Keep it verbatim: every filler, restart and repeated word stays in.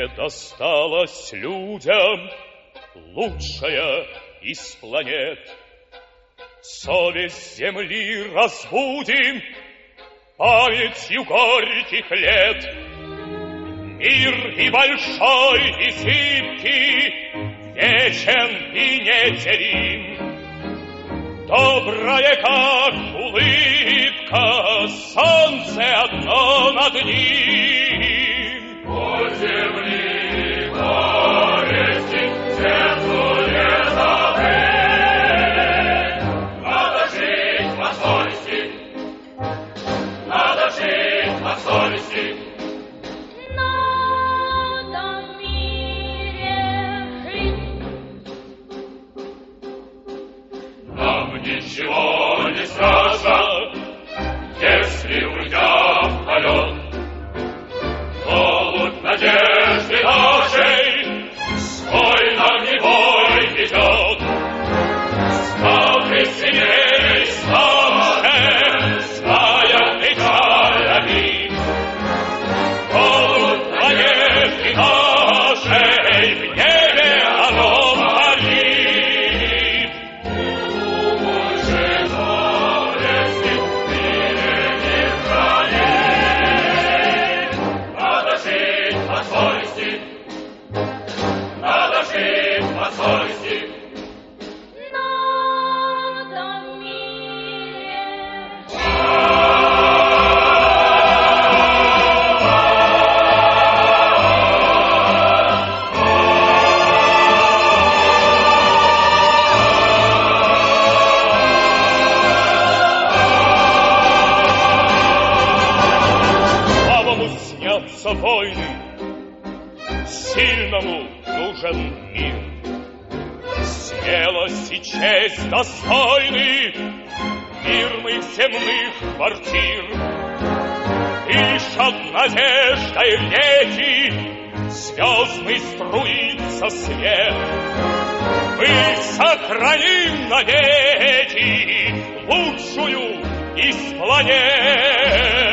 досталось людям лучшая из планет. Совесть земли разбудим памятью горьких лет. Мир и большой, и зыбкий, вечен и неделим. Доброе, как улыбка, солнце одно над ним. По земли горести сердцу не забыть. Надо жить по совести, надо жить по совести. Надо в мире жить. Нам ничего не страшно, если уйдя в полет. Голубь надежды нашей свой нам не бой ведет. Ставы сильнее славше, зная печаль обид. Голубь надежды нашей в небе оно парит. Думай же совести в мире не хранит. Надо жить по совести, надо жить по совести. Надо в мире Слабому снятся войны, сильному нужен мир. Смелость и честь достойны мирных земных квартир. Дышат надеждой реки, звездный струится свет. Мы сохраним навеки лучшую из планет.